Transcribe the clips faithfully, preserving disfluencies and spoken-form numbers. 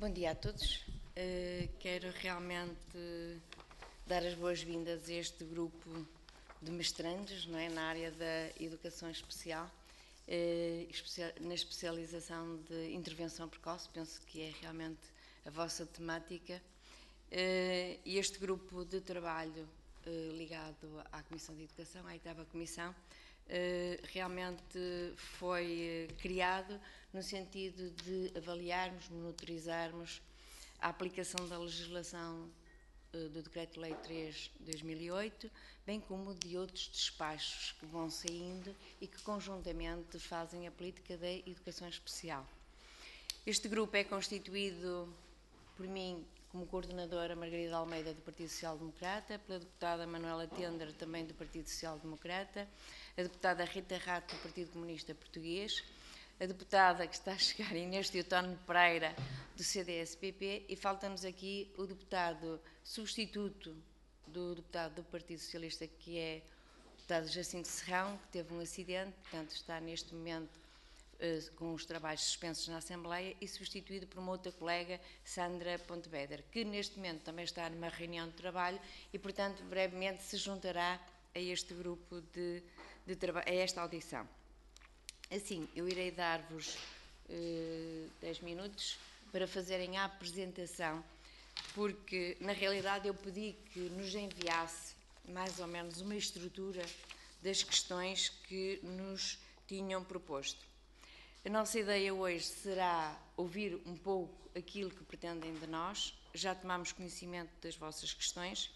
Bom dia a todos. Uh, quero realmente dar as boas-vindas a este grupo de mestrandos, não é, na área da educação especial, uh, especial, na especialização de intervenção precoce. Penso que é realmente a vossa temática. Uh, este grupo de trabalho uh, ligado à Comissão de Educação, à oitava Comissão, Uh, realmente foi uh, criado no sentido de avaliarmos, monitorizarmos a aplicação da legislação uh, do Decreto-Lei três de dois mil e oito, bem como de outros despachos que vão saindo e que conjuntamente fazem a política da educação especial. Este grupo é constituído por mim, como coordenadora, Margarida Almeida, do Partido Social Democrata, pela deputada Manuela Tender, também do Partido Social Democrata, a deputada Rita Rato, do Partido Comunista Português, a deputada que está a chegar, Inês Teotónio Pereira, do C D S P P, e falta-nos aqui o deputado substituto do deputado do Partido Socialista, que é o deputado Jacinto Serrão, que teve um acidente, portanto está neste momento com os trabalhos suspensos na Assembleia, e substituído por uma outra colega, Sandra Ponteveder, que neste momento também está numa reunião de trabalho e, portanto, brevemente se juntará a este grupo de, de trabalho, a esta audição. Assim, eu irei dar-vos eh, dez minutos para fazerem a apresentação, porque, na realidade, eu pedi que nos enviasse mais ou menos uma estrutura das questões que nos tinham proposto. A nossa ideia hoje será ouvir um pouco aquilo que pretendem de nós. Já tomámos conhecimento das vossas questões.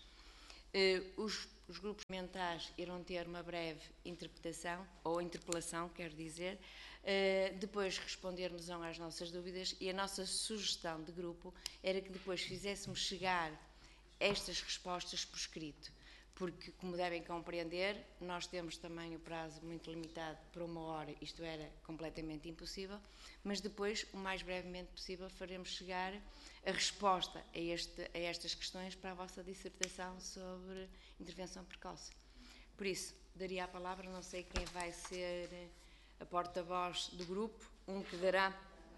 Os, os grupos parlamentares irão ter uma breve interpretação, ou interpelação, quero dizer, depois respondermos às nossas dúvidas, e a nossa sugestão de grupo era que depois fizéssemos chegar estas respostas por escrito, porque, como devem compreender, nós temos também o prazo muito limitado para uma hora, isto era completamente impossível, mas depois, o mais brevemente possível, faremos chegar a resposta a, este, a estas questões para a vossa dissertação sobre intervenção precoce. Por isso, daria a palavra, não sei quem vai ser a porta-voz do grupo, um que dará...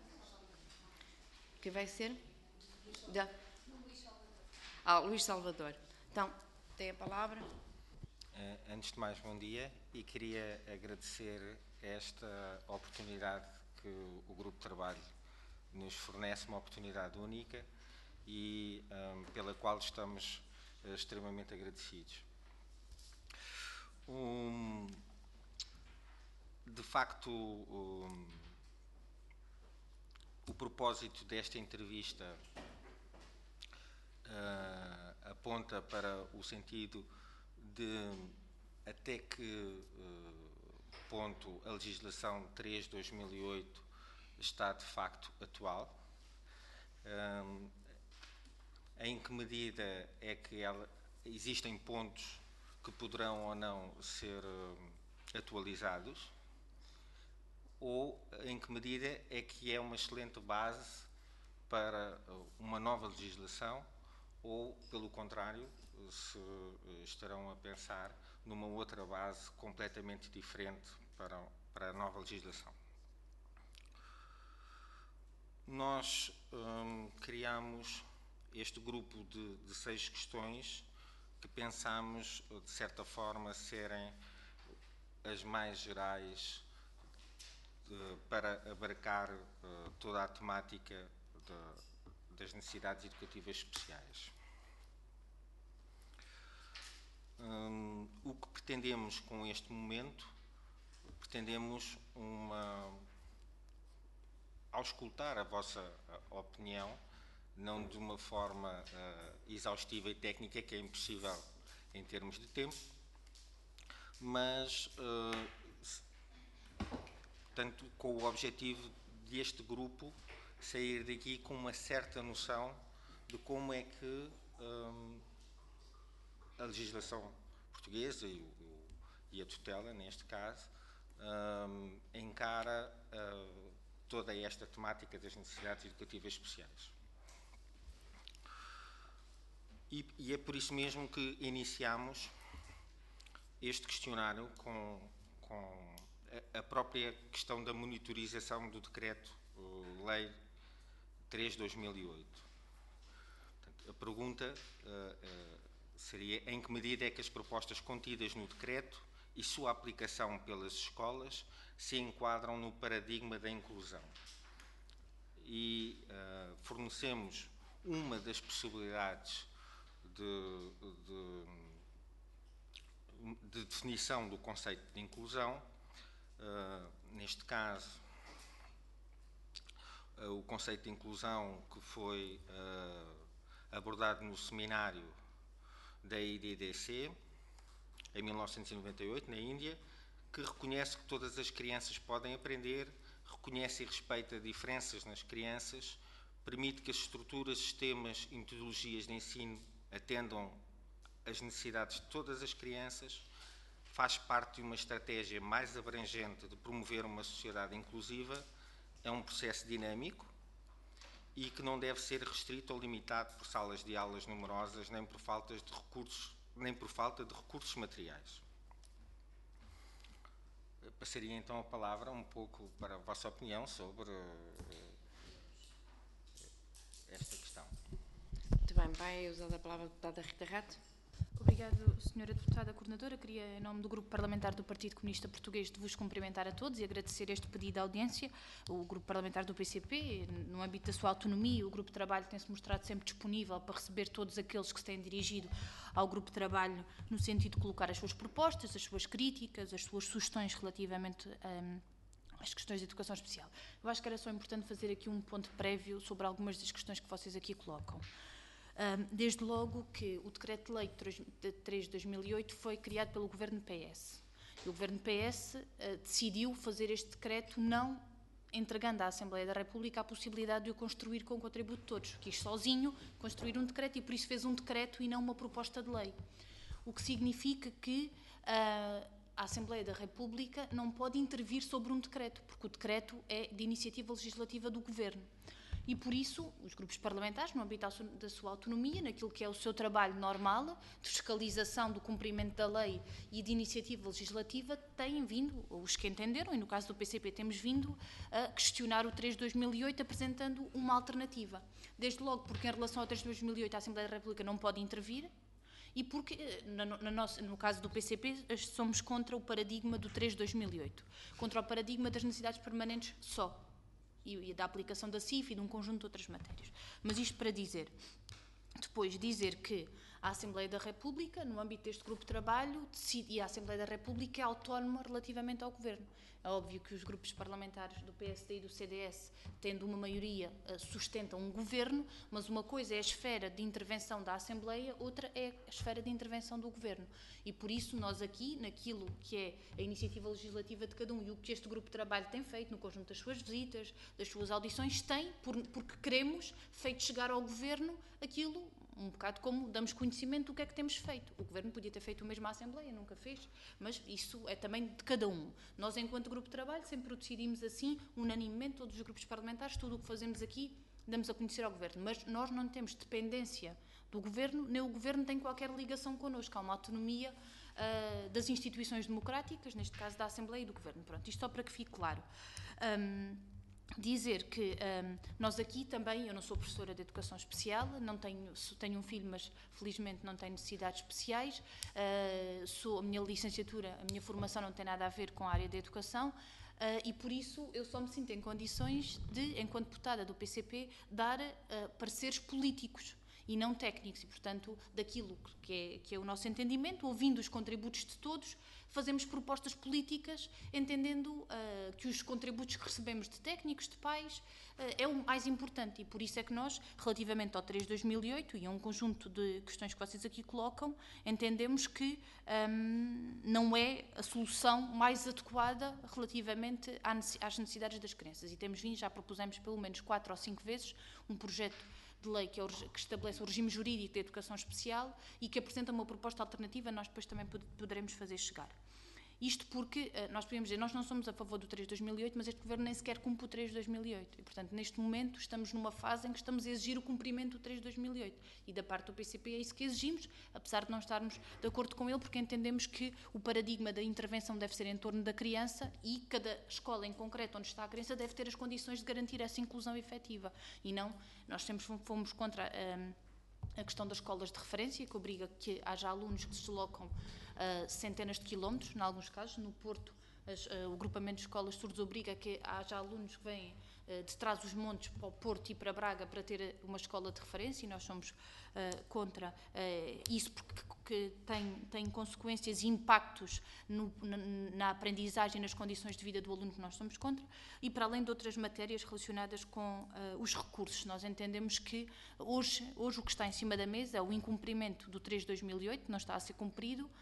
Quem vai ser? Da... Ah, Luís Salvador. Então, tem a palavra. Antes de mais, bom dia, e queria agradecer esta oportunidade que o Grupo de Trabalho nos fornece, uma oportunidade única e um, pela qual estamos uh, extremamente agradecidos. Um, de facto, um, o propósito desta entrevista uh, aponta para o sentido de até que uh, ponto a legislação três de dois mil e oito está de facto atual, um, em que medida é que ela, existem pontos que poderão ou não ser uh, atualizados, ou em que medida é que é uma excelente base para uma nova legislação, ou, pelo contrário, se estarão a pensar numa outra base completamente diferente para, para a nova legislação. Nós hum, criamos este grupo de, de seis questões que pensamos, de certa forma, serem as mais gerais de, para abarcar uh, toda a temática de, das necessidades educativas especiais. Um, o que pretendemos com este momento, pretendemos uma, ao escutar a vossa opinião, não de uma forma uh, exaustiva e técnica, que é impossível em termos de tempo, mas uh, tanto com o objetivo deste grupo sair daqui com uma certa noção de como é que um, a legislação portuguesa e, o, e a tutela, neste caso, um, encara uh, toda esta temática das necessidades educativas especiais. E, e é por isso mesmo que iniciamos este questionário com, com a, a própria questão da monitorização do Decreto-Lei três de dois mil e oito. Portanto, a pergunta uh, uh, seria em que medida é que as propostas contidas no decreto e sua aplicação pelas escolas se enquadram no paradigma da inclusão. E uh, fornecemos uma das possibilidades de, de, de definição do conceito de inclusão. Uh, neste caso, uh, o conceito de inclusão que foi uh, abordado no seminário da I D D C, em mil novecentos e noventa e oito, na Índia, que reconhece que todas as crianças podem aprender, reconhece e respeita diferenças nas crianças, permite que as estruturas, sistemas e metodologias de ensino atendam às necessidades de todas as crianças, faz parte de uma estratégia mais abrangente de promover uma sociedade inclusiva, é um processo dinâmico e que não deve ser restrito ou limitado por salas de aulas numerosas, nem por falta de recursos, nem por falta de recursos materiais. Eu passaria então a palavra um pouco para a vossa opinião sobre esta questão. Muito bem, vai usar a palavra a deputada Rita Rato. Obrigado, senhora Deputada Coordenadora. Queria, em nome do Grupo Parlamentar do Partido Comunista Português, de vos cumprimentar a todos e agradecer este pedido de audiência. O Grupo Parlamentar do P C P, no âmbito da sua autonomia, o Grupo de Trabalho tem-se mostrado sempre disponível para receber todos aqueles que se têm dirigido ao Grupo de Trabalho no sentido de colocar as suas propostas, as suas críticas, as suas sugestões relativamente um, às questões de educação especial. Eu acho que era só importante fazer aqui um ponto prévio sobre algumas das questões que vocês aqui colocam. Desde logo que o Decreto-Lei de três de dois mil e oito foi criado pelo Governo P S. E o Governo P S uh, decidiu fazer este decreto não entregando à Assembleia da República a possibilidade de o construir com o contributo de todos. Quis sozinho construir um decreto e por isso fez um decreto e não uma proposta de lei. O que significa que uh, a Assembleia da República não pode intervir sobre um decreto, porque o decreto é de iniciativa legislativa do Governo. E, por isso, os grupos parlamentares, no âmbito da sua autonomia, naquilo que é o seu trabalho normal, de fiscalização do cumprimento da lei e de iniciativa legislativa, têm vindo, os que entenderam, e no caso do P C P temos vindo, a questionar o três de dois mil e oito, apresentando uma alternativa. Desde logo porque, em relação ao três de dois mil e oito, a Assembleia da República não pode intervir, e porque, na, na nossa, no caso do P C P, somos contra o paradigma do três de dois mil e oito, contra o paradigma das necessidades permanentes só, e da aplicação da C I F e de um conjunto de outras matérias. Mas isto para dizer, depois dizer que a Assembleia da República, no âmbito deste grupo de trabalho, decide, e a Assembleia da República é autónoma relativamente ao Governo. É óbvio que os grupos parlamentares do P S D e do C D S, tendo uma maioria, sustentam um Governo, mas uma coisa é a esfera de intervenção da Assembleia, outra é a esfera de intervenção do Governo. E por isso nós aqui, naquilo que é a iniciativa legislativa de cada um e o que este grupo de trabalho tem feito, no conjunto das suas visitas, das suas audições, tem, porque queremos, feito chegar ao Governo aquilo, um bocado como damos conhecimento do que é que temos feito. O Governo podia ter feito o mesmo à Assembleia, nunca fez, mas isso é também de cada um. Nós, enquanto grupo de trabalho, sempre o decidimos assim, unanimemente, todos os grupos parlamentares, tudo o que fazemos aqui, damos a conhecer ao Governo. Mas nós não temos dependência do Governo, nem o Governo tem qualquer ligação connosco. Há uma autonomia uh, das instituições democráticas, neste caso da Assembleia e do Governo. Pronto, isto só para que fique claro. Um, Dizer que um, nós aqui também, eu não sou professora de educação especial, não tenho, tenho um filho, mas felizmente não tenho necessidades especiais, uh, sou, a minha licenciatura, a minha formação não tem nada a ver com a área da educação, uh, e por isso eu só me sinto em condições de, enquanto deputada do P C P, dar uh, pareceres políticos e não técnicos, e portanto daquilo que é, que é o nosso entendimento, ouvindo os contributos de todos, fazemos propostas políticas, entendendo uh, que os contributos que recebemos de técnicos, de pais, uh, é o mais importante, e por isso é que nós, relativamente ao três de dois mil e oito e a um conjunto de questões que vocês aqui colocam, entendemos que um, não é a solução mais adequada relativamente às necessidades das crianças, e temos vindo, já propusemos pelo menos quatro ou cinco vezes um projeto de lei que, é o, que estabelece o regime jurídico da educação especial e que apresenta uma proposta alternativa, nós depois também poderemos fazer chegar. Isto porque, uh, nós podemos dizer, nós não somos a favor do três de dois mil e oito, mas este Governo nem sequer cumpre o três de dois mil e oito. E, portanto, neste momento estamos numa fase em que estamos a exigir o cumprimento do três de dois mil e oito. E da parte do P C P é isso que exigimos, apesar de não estarmos de acordo com ele, porque entendemos que o paradigma da intervenção deve ser em torno da criança e cada escola em concreto onde está a criança deve ter as condições de garantir essa inclusão efetiva. E não, nós sempre fomos contra um, a questão das escolas de referência, que obriga que haja alunos que se deslocam uh, centenas de quilómetros, em alguns casos. No Porto, as, uh, o grupamento de escolas surdos obriga que haja alunos que vêm uh, de Trás-os-Montes para o Porto e para Braga para ter uma escola de referência, e nós somos uh, contra uh, isso, porque que tem, tem consequências e impactos no, na, na aprendizagem, nas condições de vida do aluno, que nós somos contra, e para além de outras matérias relacionadas com uh, os recursos. Nós entendemos que hoje, hoje o que está em cima da mesa é o incumprimento do três de dois mil e oito, que não está a ser cumprido,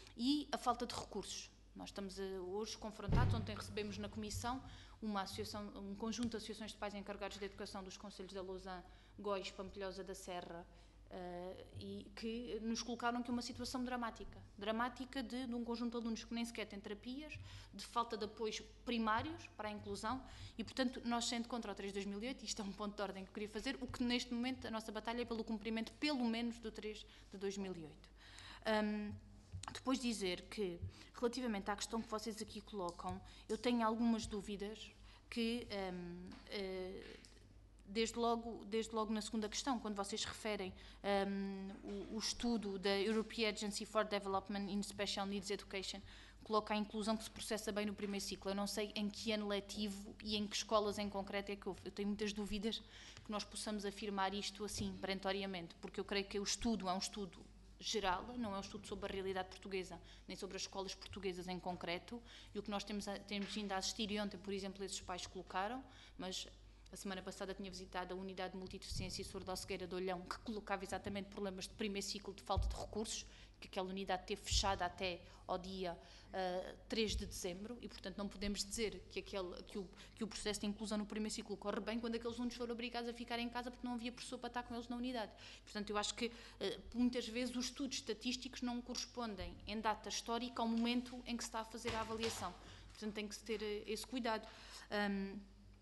e a falta de recursos. Nós estamos uh, hoje confrontados, ontem recebemos na Comissão uma associação, um conjunto de associações de pais encarregados de educação dos concelhos da Lousã, Góis, Pampilhosa da Serra, Uh, e que nos colocaram aqui uma situação dramática, dramática de, de um conjunto de alunos que nem sequer têm terapias, de falta de apoios primários para a inclusão, e portanto nós, sendo contra o três de dois mil e oito, isto é um ponto de ordem que eu queria fazer, o que neste momento a nossa batalha é pelo cumprimento pelo menos do três de dois mil e oito. Um, depois dizer que, relativamente à questão que vocês aqui colocam, eu tenho algumas dúvidas que um, uh, Desde logo, desde logo na segunda questão, quando vocês referem um, o, o estudo da European Agency for Development in Special Needs Education, coloca a inclusão que se processa bem no primeiro ciclo. Eu não sei em que ano letivo e em que escolas em concreto é que houve. Eu tenho muitas dúvidas que nós possamos afirmar isto assim, perentoriamente, porque eu creio que o estudo é um estudo geral, não é um estudo sobre a realidade portuguesa, nem sobre as escolas portuguesas em concreto, e o que nós temos, a, temos vindo a assistir, e ontem, por exemplo, esses pais colocaram, mas a semana passada tinha visitado a Unidade de Multideficiência e Surdo-Cegueira de Olhão, que colocava exatamente problemas de primeiro ciclo de falta de recursos, que aquela unidade teve fechada até ao dia uh, três de dezembro, e portanto não podemos dizer que, aquele, que, o, que o processo de inclusão no primeiro ciclo corre bem quando aqueles alunos foram obrigados a ficar em casa porque não havia professor para estar com eles na unidade. Portanto, eu acho que uh, muitas vezes os estudos estatísticos não correspondem em data histórica ao momento em que se está a fazer a avaliação. Portanto, tem que se ter uh, esse cuidado. Um,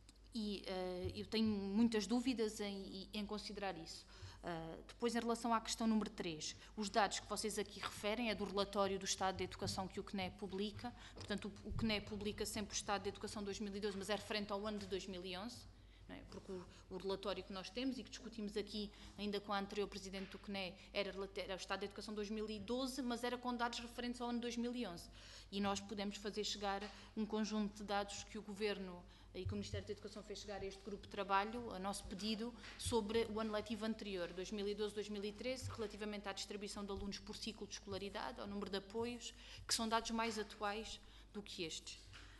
E uh, eu tenho muitas dúvidas em, em considerar isso. Uh, depois, em relação à questão número três, os dados que vocês aqui referem é do relatório do Estado de Educação que o C N E publica. Portanto, o, o C N E publica sempre o Estado de Educação de dois mil e doze, mas é referente ao ano de dois mil e onze, não é? Porque o, o relatório que nós temos e que discutimos aqui ainda com a anterior Presidente do C N E era, era o Estado de Educação de dois mil e doze, mas era com dados referentes ao ano de dois mil e onze. E nós podemos fazer chegar um conjunto de dados que o Governo e que o Ministério da Educação fez chegar a este grupo de trabalho, a nosso pedido, sobre o ano letivo anterior, dois mil e doze a dois mil e treze, relativamente à distribuição de alunos por ciclo de escolaridade, ao número de apoios, que são dados mais atuais do que estes.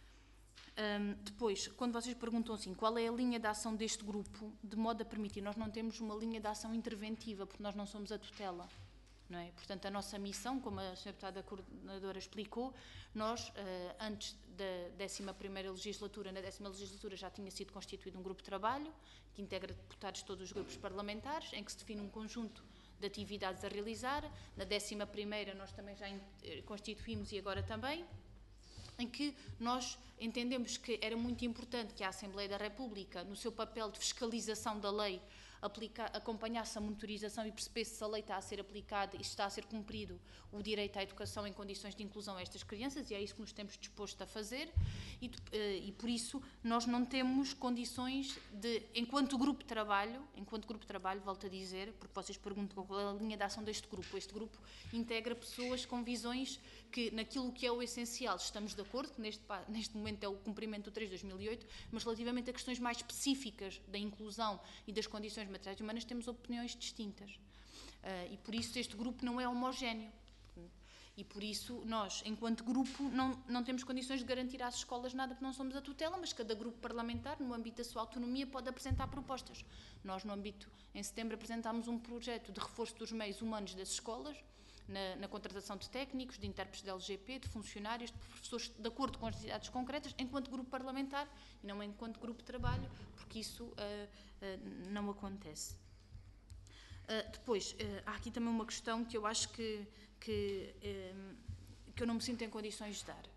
Um, depois, quando vocês perguntam assim, qual é a linha de ação deste grupo, de modo a permitir, nós não temos uma linha de ação interventiva, porque nós não somos a tutela. Não é? Portanto, a nossa missão, como a senhora Deputada Coordenadora explicou, nós, uh, antes da décima primeira legislatura, na décima legislatura já tinha sido constituído um grupo de trabalho, que integra deputados de todos os grupos parlamentares, em que se define um conjunto de atividades a realizar. Na décima primeira nós também já constituímos, e agora também, em que nós entendemos que era muito importante que a Assembleia da República, no seu papel de fiscalização da lei, aplica, acompanhasse a monitorização e percebesse se a lei está a ser aplicada e se está a ser cumprido o direito à educação em condições de inclusão a estas crianças, e é isso que nos temos disposto a fazer, e, e por isso nós não temos condições de, enquanto grupo de trabalho, enquanto grupo de trabalho, volto a dizer, porque vocês perguntam qual é a linha de ação deste grupo, este grupo integra pessoas com visões que naquilo que é o essencial estamos de acordo, que neste, neste momento é o cumprimento do três de dois mil e oito, mas relativamente a questões mais específicas da inclusão e das condições materiais e humanas temos opiniões distintas. Uh, e por isso este grupo não é homogéneo. E por isso nós, enquanto grupo, não, não temos condições de garantir às escolas nada, porque não somos a tutela, mas cada grupo parlamentar, no âmbito da sua autonomia, pode apresentar propostas. Nós, no âmbito, em setembro, apresentámos um projeto de reforço dos meios humanos das escolas, Na, na contratação de técnicos, de intérpretes de L G P, de funcionários, de professores, de acordo com as necessidades concretas, enquanto grupo parlamentar e não enquanto grupo de trabalho, porque isso uh, uh, não acontece. Uh, depois, uh, há aqui também uma questão que eu acho que, que, um, que eu não me sinto em condições de dar.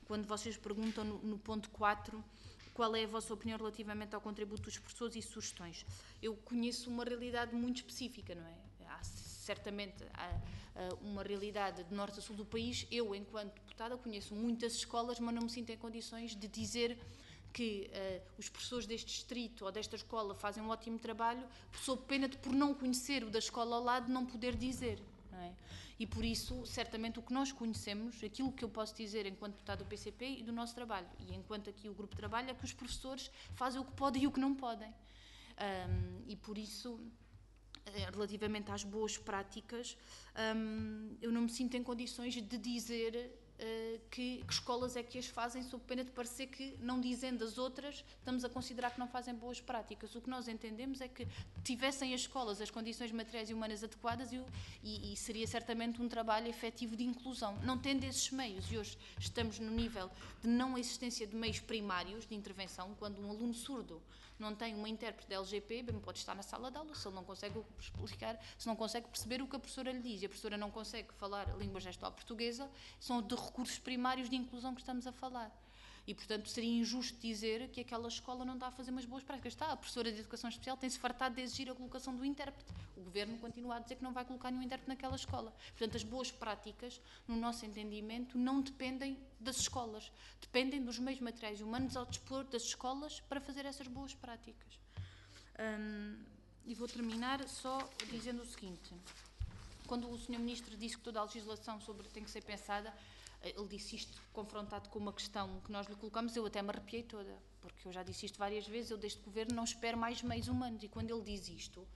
quando vocês perguntam no, no ponto quatro qual é a vossa opinião relativamente ao contributo dos professores e sugestões. Eu conheço uma realidade muito específica, não é? Há certamente há, há uma realidade de norte a sul do país. Eu, enquanto deputada, conheço muitas escolas, mas não me sinto em condições de dizer que uh, os professores deste distrito ou desta escola fazem um ótimo trabalho, sob pena de, por não conhecer o da escola ao lado, não poder dizer. Não é? E por isso, certamente, o que nós conhecemos, aquilo que eu posso dizer enquanto deputada do P C P e do nosso trabalho, e enquanto aqui o grupo de trabalho, é que os professores fazem o que podem e o que não podem. Um, e por isso, relativamente às boas práticas, um, eu não me sinto em condições de dizer Uh, que, que escolas é que as fazem, sob pena de parecer que, não dizendo as outras, estamos a considerar que não fazem boas práticas. O que nós entendemos é que tivessem as escolas as condições materiais e humanas adequadas e, e, e seria certamente um trabalho efetivo de inclusão. Não tendo esses meios, e hoje estamos no nível de não existência de meios primários de intervenção, quando um aluno surdo não tem uma intérprete da L G P, bem, pode estar na sala de aula, se ele não consegue explicar, se não consegue perceber o que a professora lhe diz, e a professora não consegue falar a língua gestual portuguesa, são de recursos primários de inclusão que estamos a falar. E, portanto, seria injusto dizer que aquela escola não está a fazer umas boas práticas. Está, a professora de Educação Especial tem-se fartado de exigir a colocação do intérprete. O Governo continua a dizer que não vai colocar nenhum intérprete naquela escola. Portanto, as boas práticas, no nosso entendimento, não dependem das escolas. Dependem dos meios materiais e humanos ao dispor das escolas para fazer essas boas práticas. Hum, e vou terminar só dizendo o seguinte. Quando o senhor Ministro disse que toda a legislação sobre tem que ser pensada, ele disse isto confrontado com uma questão que nós lhe colocamos, eu até me arrepiei toda, porque eu já disse isto várias vezes, eu deste Governo não espero mais meios humanos, e quando ele diz isto,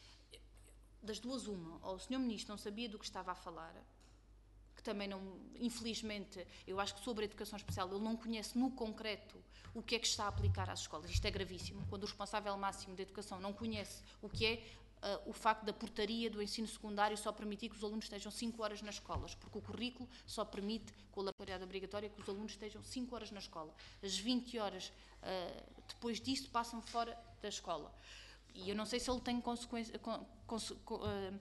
das duas uma, ou o senhor Ministro não sabia do que estava a falar, que também não, infelizmente, eu acho que sobre a educação especial ele não conhece no concreto o que é que está a aplicar às escolas, isto é gravíssimo, quando o responsável máximo da educação não conhece o que é Uh, o facto da portaria do ensino secundário só permitir que os alunos estejam cinco horas nas escolas, porque o currículo só permite, com a laboratoridade obrigatória, que os alunos estejam cinco horas na escola. As vinte horas uh, depois disso passam fora da escola. E eu não sei se ele tem, consequência, con, cons, uh, uh,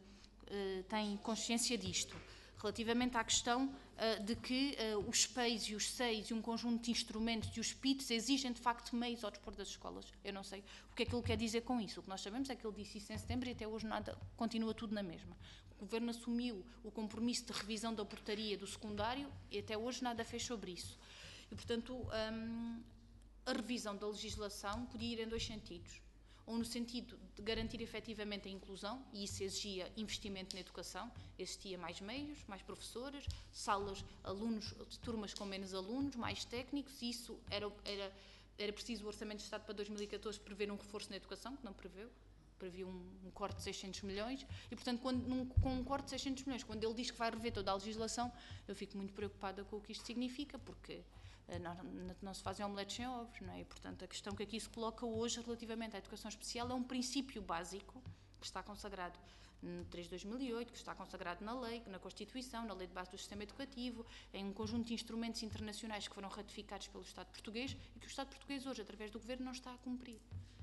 tem consciência disto. Relativamente à questão uh, de que uh, os P E Is e os S E Is e um conjunto de instrumentos e os P I Ts exigem de facto meios ao dispor das escolas. Eu não sei o que é que ele quer dizer com isso. O que nós sabemos é que ele disse isso em setembro e até hoje nada, continua tudo na mesma. O Governo assumiu o compromisso de revisão da portaria do secundário e até hoje nada fez sobre isso. E, portanto, um, a revisão da legislação podia ir em dois sentidos. Ou no sentido de garantir efetivamente a inclusão, e isso exigia investimento na educação, existia mais meios, mais professores, salas, alunos, turmas com menos alunos, mais técnicos, e isso era, era, era preciso o Orçamento de Estado para dois mil e catorze prever um reforço na educação, que não preveu, previu um, um corte de seiscentos milhões, e portanto quando, num, com um corte de seiscentos milhões, quando ele diz que vai rever toda a legislação, eu fico muito preocupada com o que isto significa, porque Não, não, não se fazem omeletes sem ovos, não é? E, portanto, a questão que aqui se coloca hoje relativamente à educação especial é um princípio básico que está consagrado no três de dois mil e oito, que está consagrado na lei, na Constituição, na Lei de Base do Sistema Educativo, em um conjunto de instrumentos internacionais que foram ratificados pelo Estado português e que o Estado português hoje, através do Governo, não está a cumprir.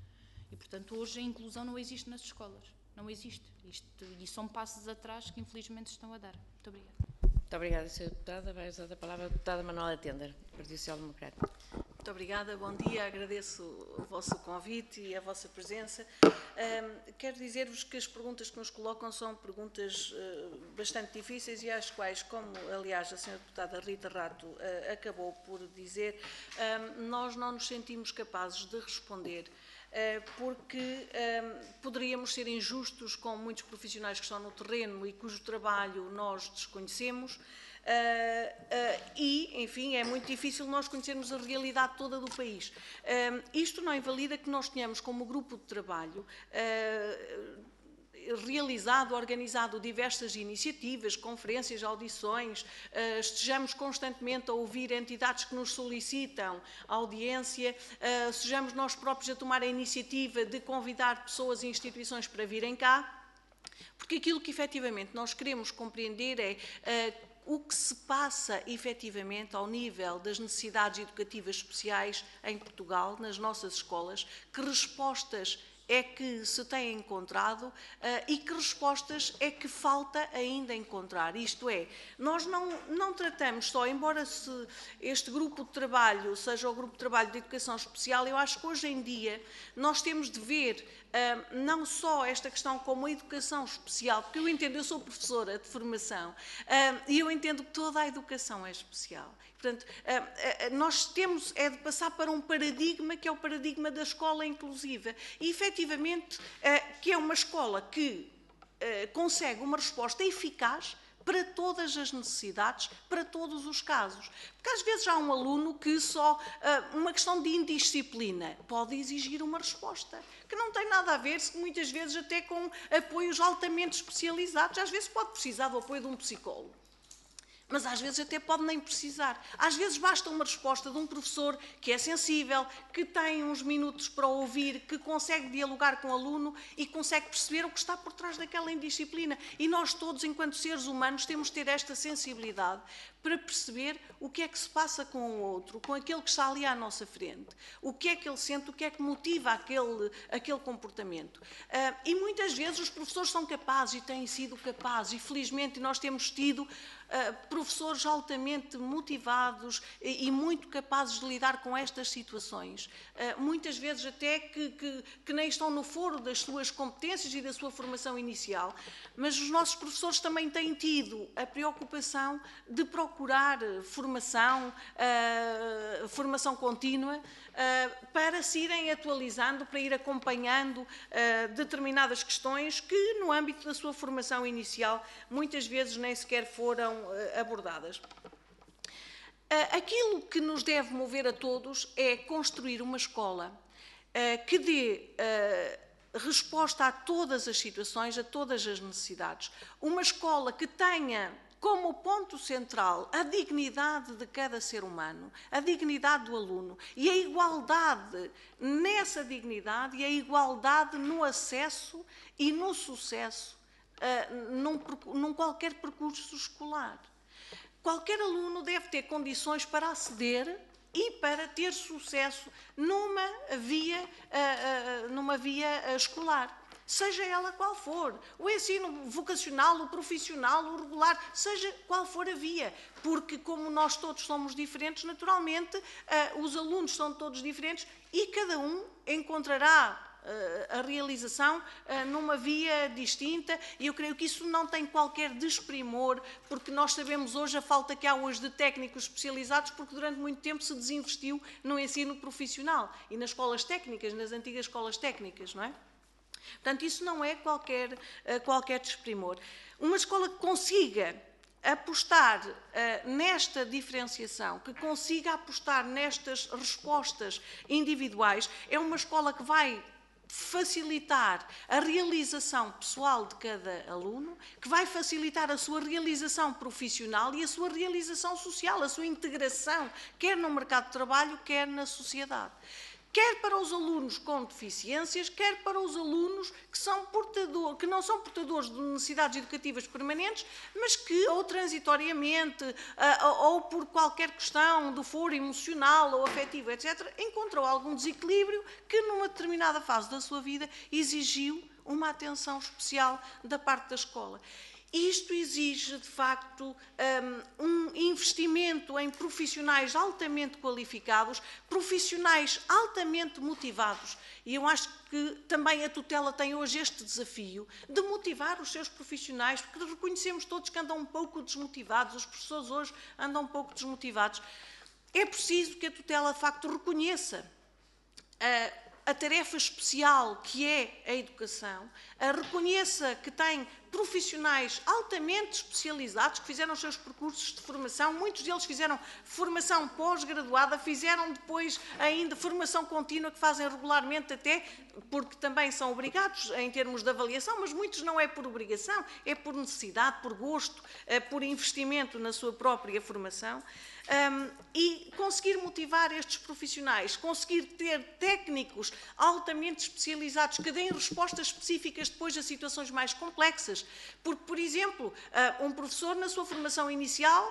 E, portanto, hoje a inclusão não existe nas escolas. Não existe. Isto, e são passos atrás que, infelizmente, estão a dar. Muito obrigada. Muito obrigada, senhora Deputada. Vai usar a palavra a Deputada Manuela Tender, Partido Social Democrata. Muito obrigada, bom dia, agradeço o vosso convite e a vossa presença. Um, quero dizer-vos que as perguntas que nos colocam são perguntas uh, bastante difíceis e às quais, como aliás a senhora Deputada Rita Rato uh, acabou por dizer, um, nós não nos sentimos capazes de responder porque um, poderíamos ser injustos com muitos profissionais que estão no terreno e cujo trabalho nós desconhecemos. Uh, uh, e, enfim, é muito difícil nós conhecermos a realidade toda do país. Uh, isto não invalida que nós tenhamos como grupo de trabalho uh, realizado, organizado diversas iniciativas, conferências, audições, uh, estejamos constantemente a ouvir entidades que nos solicitam audiência, uh, sejamos nós próprios a tomar a iniciativa de convidar pessoas e instituições para virem cá, porque aquilo que efetivamente nós queremos compreender é uh, o que se passa efetivamente ao nível das necessidades educativas especiais em Portugal, nas nossas escolas, que respostas é que se tem encontrado uh, e que respostas é que falta ainda encontrar. Isto é, nós não, não tratamos só, embora se este grupo de trabalho seja o grupo de trabalho de educação especial, eu acho que hoje em dia nós temos de ver uh, não só esta questão como a educação especial, porque eu entendo, eu sou professora de formação, uh, e eu entendo que toda a educação é especial. Portanto, nós temos é de passar para um paradigma que é o paradigma da escola inclusiva e, efetivamente, que é uma escola que consegue uma resposta eficaz para todas as necessidades, para todos os casos. Porque às vezes há um aluno que só uma questão de indisciplina pode exigir uma resposta, que não tem nada a ver, muitas vezes até com apoios altamente especializados, às vezes pode precisar do apoio de um psicólogo. Mas às vezes até pode nem precisar. Às vezes basta uma resposta de um professor que é sensível, que tem uns minutos para ouvir, que consegue dialogar com o aluno e consegue perceber o que está por trás daquela indisciplina. E nós todos, enquanto seres humanos, temos de ter esta sensibilidade para perceber o que é que se passa com o outro, com aquele que está ali à nossa frente. O que é que ele sente, o que é que motiva aquele, aquele comportamento. Uh, e muitas vezes os professores são capazes e têm sido capazes, e felizmente nós temos tido Uh, professores altamente motivados e, e muito capazes de lidar com estas situações. Uh, muitas vezes até que, que, que nem estão no foro das suas competências e da sua formação inicial. Mas os nossos professores também têm tido a preocupação de procurar formação, uh, formação contínua, uh, para se irem atualizando, para ir acompanhando uh, determinadas questões que, no âmbito da sua formação inicial, muitas vezes nem sequer foram abordadas. Aquilo que nos deve mover a todos é construir uma escola que dê resposta a todas as situações, a todas as necessidades. Uma escola que tenha como ponto central a dignidade de cada ser humano, a dignidade do aluno e a igualdade nessa dignidade e a igualdade no acesso e no sucesso Uh, num, num qualquer percurso escolar. Qualquer aluno deve ter condições para aceder e para ter sucesso numa via, uh, uh, numa via escolar, seja ela qual for, o ensino vocacional, o profissional, o regular, seja qual for a via, porque como nós todos somos diferentes, naturalmente uh, os alunos são todos diferentes e cada um encontrará a realização numa via distinta e eu creio que isso não tem qualquer desprimor, porque nós sabemos hoje a falta que há hoje de técnicos especializados, porque durante muito tempo se desinvestiu no ensino profissional e nas escolas técnicas, nas antigas escolas técnicas, não é? Portanto, isso não é qualquer, qualquer desprimor. Uma escola que consiga apostar uh, nesta diferenciação, que consiga apostar nestas respostas individuais, é uma escola que vai facilitar a realização pessoal de cada aluno, que vai facilitar a sua realização profissional e a sua realização social, a sua integração, quer no mercado de trabalho, quer na sociedade. Quer para os alunos com deficiências, quer para os alunos que, são portador, que não são portadores de necessidades educativas permanentes, mas que, ou transitoriamente, ou por qualquer questão do foro emocional ou afetivo, etcétera, encontrou algum desequilíbrio que, numa determinada fase da sua vida, exigiu uma atenção especial da parte da escola. Isto exige, de facto, um investimento em profissionais altamente qualificados, profissionais altamente motivados. E eu acho que também a tutela tem hoje este desafio de motivar os seus profissionais, porque reconhecemos todos que andam um pouco desmotivados, os professores hoje andam um pouco desmotivados. É preciso que a tutela, de facto, reconheça a a tarefa especial que é a educação, a reconheça que tem profissionais altamente especializados que fizeram os seus percursos de formação, muitos deles fizeram formação pós-graduada, fizeram depois ainda formação contínua que fazem regularmente até, porque também são obrigados em termos de avaliação, mas muitos não é por obrigação, é por necessidade, por gosto, por investimento na sua própria formação. Um, e conseguir motivar estes profissionais, conseguir ter técnicos altamente especializados que deem respostas específicas depois a situações mais complexas. Porque, por exemplo, uh, um professor na sua formação inicial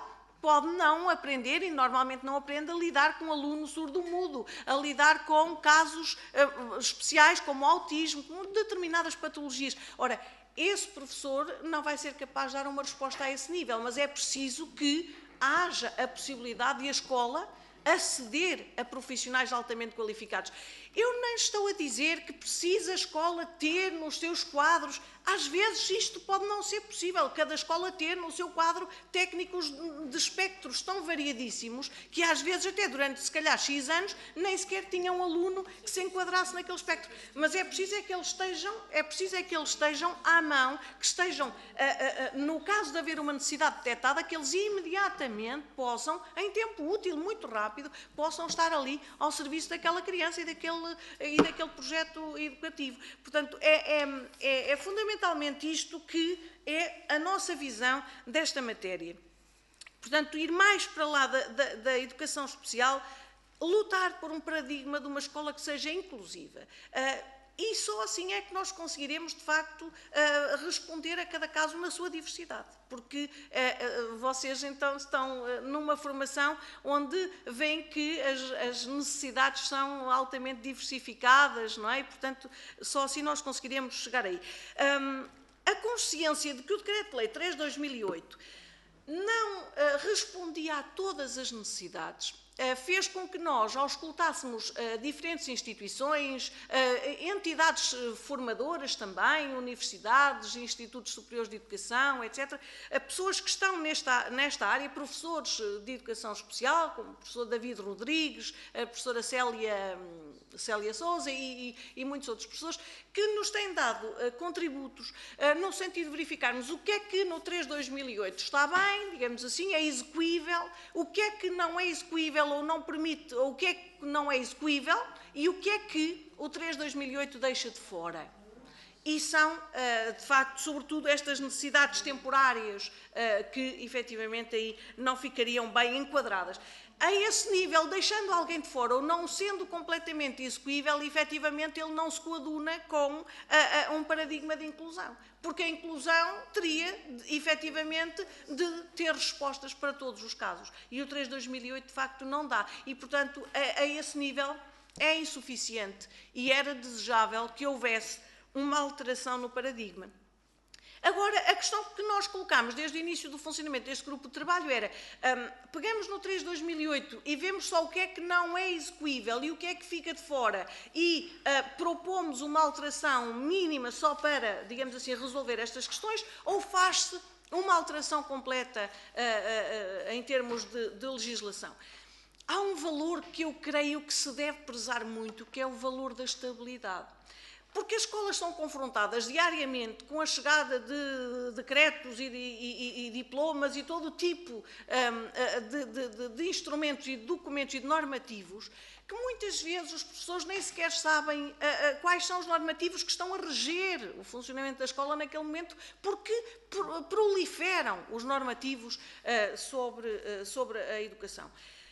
pode não aprender, e normalmente não aprende, a lidar com aluno surdo-mudo, a lidar com casos uh, especiais como autismo, com determinadas patologias. Ora, esse professor não vai ser capaz de dar uma resposta a esse nível, mas é preciso que haja a possibilidade de a escola aceder a profissionais altamente qualificados. Eu nem estou a dizer que precisa a escola ter nos seus quadros, às vezes isto pode não ser possível, cada escola ter no seu quadro técnicos de espectros tão variadíssimos, que às vezes até durante, se calhar, X anos, nem sequer tinha um aluno que se enquadrasse naquele espectro. Mas é preciso é que eles estejam, é preciso é que eles estejam à mão, que estejam, a, a, a, no caso de haver uma necessidade detectada, que eles imediatamente possam, em tempo útil, muito rápido, possam estar ali ao serviço daquela criança e daquele, e daquele projeto educativo. Portanto, é, é, é, é fundamentalmente isto que é a nossa visão desta matéria. Portanto, ir mais para lá da, da, da educação especial, lutar por um paradigma de uma escola que seja inclusiva. Uh, E só assim é que nós conseguiremos, de facto, uh, responder a cada caso na sua diversidade. Porque uh, uh, vocês, então, estão uh, numa formação onde veem que as, as necessidades são altamente diversificadas, não é? E, portanto, só assim nós conseguiremos chegar aí. Um, a consciência de que o Decreto-Lei três de dois mil e oito não uh, respondia a todas as necessidades, Uh, fez com que nós auscultássemos uh, diferentes instituições, uh, entidades uh, formadoras também, universidades, institutos superiores de educação, etcétera, uh, pessoas que estão nesta, nesta área, professores de educação especial, como o professor David Rodrigues, a professora Célia, um, Célia Sousa e, e, e muitos outros professores, que nos têm dado uh, contributos uh, no sentido de verificarmos o que é que no três de dois mil e oito está bem, digamos assim, é execuível, o que é que não é execuível ou não permite, ou o que é que não é execuível e o que é que o três de dois mil e oito deixa de fora. E são, de facto, sobretudo estas necessidades temporárias que, efetivamente, aí não ficariam bem enquadradas. A esse nível, deixando alguém de fora ou não sendo completamente execuível, efetivamente ele não se coaduna com a, a, um paradigma de inclusão. Porque a inclusão teria, efetivamente, de ter respostas para todos os casos. E o três de dois mil e oito, de facto, não dá. E, portanto, a, a esse nível é insuficiente e era desejável que houvesse uma alteração no paradigma. Agora, a questão que nós colocámos desde o início do funcionamento deste grupo de trabalho era, um, pegamos no três de dois mil e oito e vemos só o que é que não é execuível e o que é que fica de fora e uh, propomos uma alteração mínima só para, digamos assim, resolver estas questões, ou faz-se uma alteração completa uh, uh, uh, em termos de, de legislação? Há um valor que eu creio que se deve prezar muito, que é o valor da estabilidade. Porque as escolas são confrontadas diariamente com a chegada de decretos e, de, e, e diplomas e todo o tipo um, de, de, de instrumentos e de documentos e de normativos que muitas vezes os professores nem sequer sabem uh, uh, quais são os normativos que estão a reger o funcionamento da escola naquele momento, porque proliferam os normativos uh, sobre, uh, sobre a educação.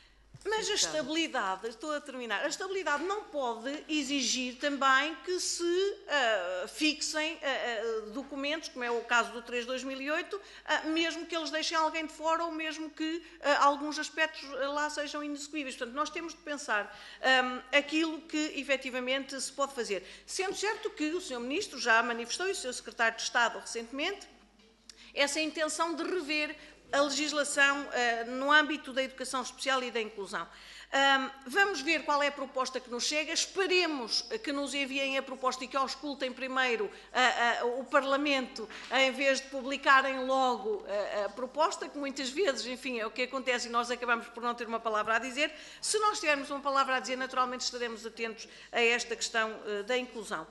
Mas a estabilidade, estou a terminar, a estabilidade não pode exigir também que se uh, fixem uh, uh, documentos, como é o caso do três de dois mil e oito, uh, mesmo que eles deixem alguém de fora ou mesmo que uh, alguns aspectos lá sejam inexecuíveis. Portanto, nós temos de pensar um, aquilo que efetivamente se pode fazer. Sendo certo que o senhor Ministro já manifestou, e o senhor Secretário de Estado recentemente, essa intenção de rever a legislação uh, no âmbito da educação especial e da inclusão. Um, vamos ver qual é a proposta que nos chega, esperemos que nos enviem a proposta e que auscultem primeiro uh, uh, o Parlamento, em vez de publicarem logo uh, a proposta, que muitas vezes, enfim, é o que acontece e nós acabamos por não ter uma palavra a dizer. Se nós tivermos uma palavra a dizer, naturalmente estaremos atentos a esta questão uh, da inclusão.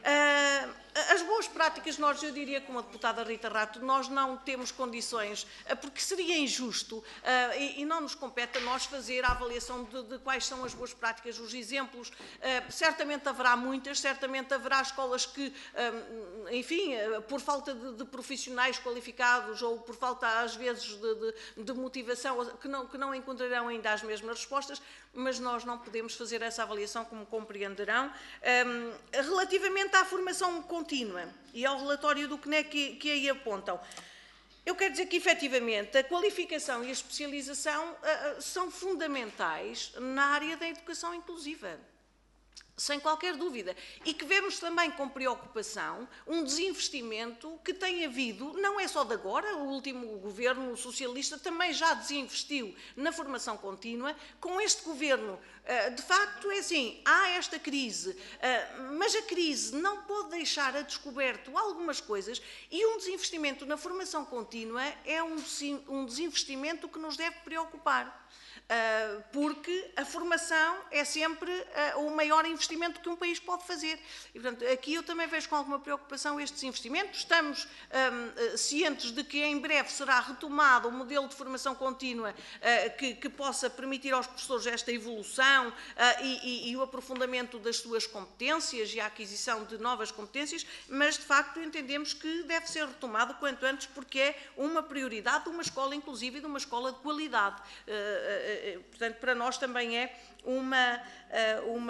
Uh, as boas práticas, nós, eu diria, como a deputada Rita Rato, nós não temos condições, uh, porque seria injusto uh, e, e não nos compete a nós fazer a avaliação de, de quais são as boas práticas, os exemplos. Uh, certamente haverá muitas, certamente haverá escolas que, uh, enfim, uh, por falta de, de profissionais qualificados ou por falta, às vezes, de, de, de motivação, que não, que não encontrarão ainda as mesmas respostas, mas nós não podemos fazer essa avaliação, como compreenderão. Um, relativamente à formação contínua e ao relatório do C N E C que, que aí apontam, eu quero dizer que, efetivamente, a qualificação e a especialização uh, são fundamentais na área da educação inclusiva. Sem qualquer dúvida. E que vemos também com preocupação um desinvestimento que tem havido, não é só de agora, o último governo socialista também já desinvestiu na formação contínua. Com este governo, de facto, é assim, há esta crise, mas a crise não pode deixar a descoberto algumas coisas e um desinvestimento na formação contínua é um desinvestimento que nos deve preocupar. Uh, porque a formação é sempre uh, o maior investimento que um país pode fazer. E, portanto, aqui eu também vejo com alguma preocupação estes investimentos. Estamos um, uh, cientes de que em breve será retomado o modelo de formação contínua uh, que, que possa permitir aos professores esta evolução uh, e, e, e o aprofundamento das suas competências e a aquisição de novas competências, mas, de facto, entendemos que deve ser retomado quanto antes, porque é uma prioridade de uma escola inclusiva e de uma escola de qualidade. Uh, uh, Portanto, para nós também é uma, uma,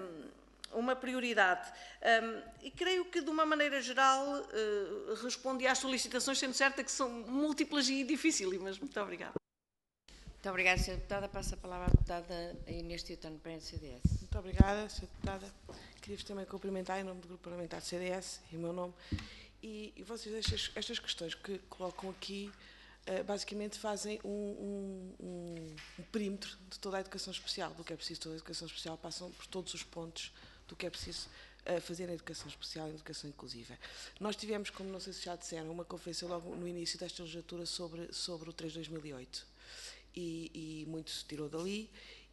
uma prioridade. E creio que, de uma maneira geral, respondi às solicitações, sendo certa que são múltiplas e dificílimas. Muito obrigada. Muito obrigada, senhora Deputada. Passo a palavra à Deputada Inês Teotano, para a C D S. Muito obrigada, senhora Deputada. Queria-vos também cumprimentar em nome do Grupo Parlamentar do C D S, em meu nome. E, e vocês, estas, estas questões que colocam aqui, basicamente fazem um, um, um, um perímetro de toda a educação especial, do que é preciso. Toda a educação especial passam por todos os pontos do que é preciso uh, fazer na educação especial e na educação inclusiva. Nós tivemos, como não sei se já disseram, uma conferência logo no início desta legislatura sobre, sobre o três de dois mil e oito e, e muito se tirou dali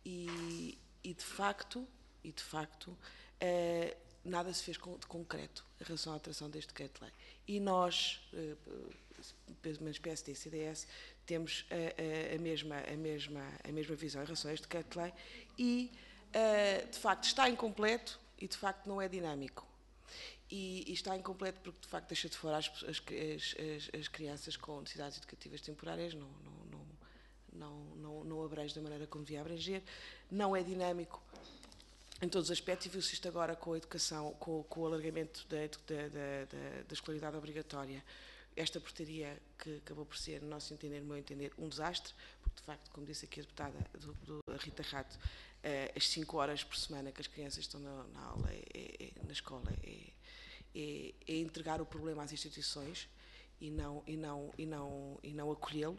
e, e de facto, e de facto uh, nada se fez com, de concreto em relação à alteração deste decreto-lei. E nós, uh, pelo menos P S D e C D S, temos a, a, a, mesma, a, mesma, a mesma visão em relação a este decreto-lei e, uh, de facto, está incompleto e, de facto, não é dinâmico. E, e está incompleto porque, de facto, deixa de fora as, as, as, as crianças com necessidades educativas temporárias, não, não, não, não, não, não abrange da maneira como devia abranger, não é dinâmico em todos os aspectos, e viu-se isto agora com a educação, com, com o alargamento da, da, da, da escolaridade obrigatória. Esta portaria que acabou por ser, no nosso entender, no meu entender, um desastre, porque, de facto, como disse aqui a deputada do, do, a Rita Rato, uh, as cinco horas por semana que as crianças estão na, na aula, é, é, na escola, é, é, é entregar o problema às instituições e não, e não, e não, e não acolhê-lo.